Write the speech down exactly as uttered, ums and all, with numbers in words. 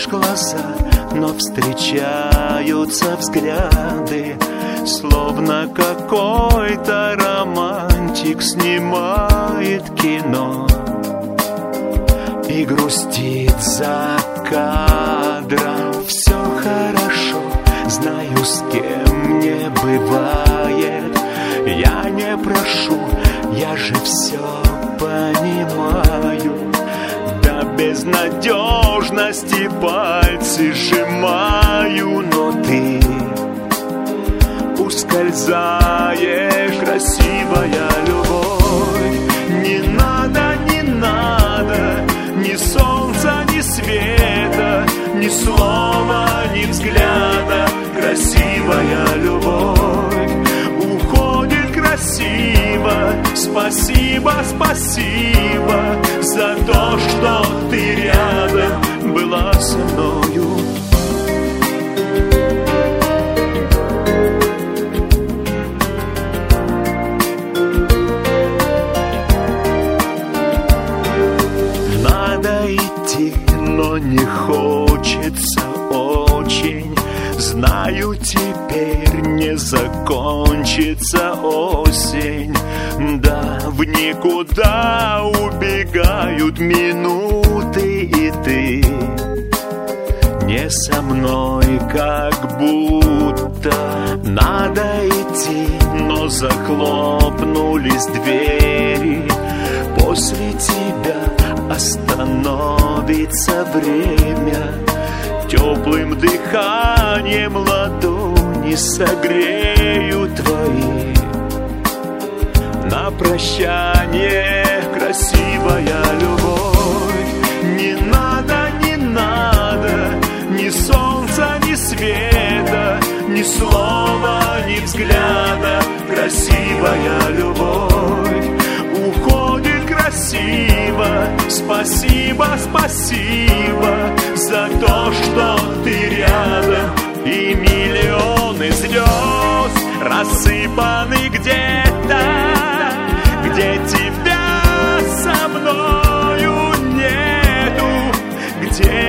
глаза, но встречаются взгляды, словно какой-то романтик снимает кино и грустит за кадром. Все хорошо, знаю, с кем не бывает. Я не прошу, я же все понимаю. До безнадежности пальцы сжимаю, но ты ускользаешь, красивая любовь. Не надо, не надо ни солнца, ни света, ни слова, ни взгляда. Красивая любовь уходит красиво. Спасибо, спасибо за то, что ты рядом была со мною. Но не хочется очень. Знаю, теперь не закончится осень. Да, в никуда убегают минуты, и ты не со мной, как будто. Надо идти, но захлопнулись двери. После тебя остановится время. Теплым дыханием ладони согрею твои. На прощание, красивая любовь. Не надо, не надо ни солнца, ни света, ни слова, ни взгляда. Красивая любовь уходит красиво. Спасибо, спасибо за то, что ты рядом. И миллионы звезд рассыпаны где-то, где тебя со мною нету, где